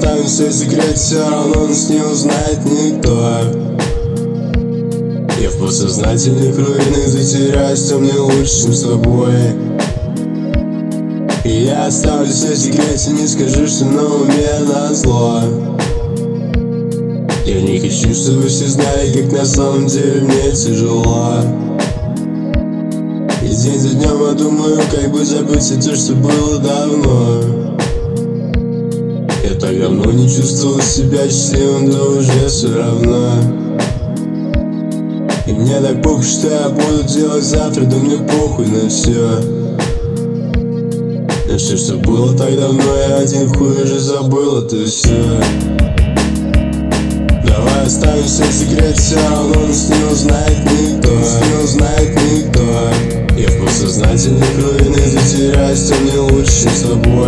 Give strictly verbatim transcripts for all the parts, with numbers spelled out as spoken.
оставим все секрет, все равно нас не узнает никто. Я в подсознательных руинах затеряюсь, то мне лучше, чем с тобой. И я оставлю все в секрете, не скажу, что на уме назло. Я не хочу, чтобы все знали, как на самом деле мне тяжело. И день за днем я думаю, как бы забыть все то, что было давно. Я так давно не чувствовал себя счастливым, да уже все равно. И мне так похуй, что я буду делать завтра, да мне похуй на все. На все, что было так давно, я один хуй уже забыл это все. Давай оставим все в секрете, все равно нас не узнает никто. Нас не узнает никто. Я в подсознательных руинах затеряюсь, то мне лучше, чем с тобой.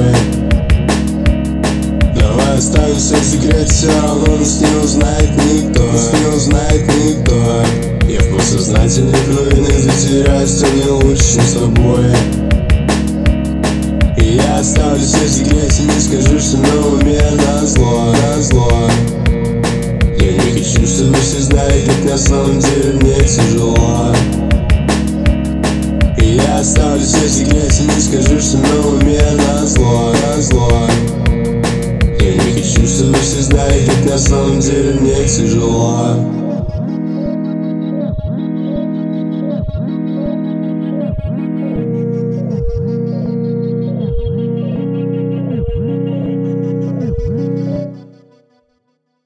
Давай оставим все в секрете, все равно нас не узнает никто. Нас не узнает никто. Я в подсознательных руинах затеряюсь, то мне лучше, чем с тобой. И я оставлю все в секрете, не скажу, что на уме назло, назло. Я не хочу, чтобы все знали, как на самом деле мне тяжело. И я оставлю все в секрете, не скажу, что на уме назло, назло. Я не хочу, чтобы все знали, как на самом деле мне тяжело.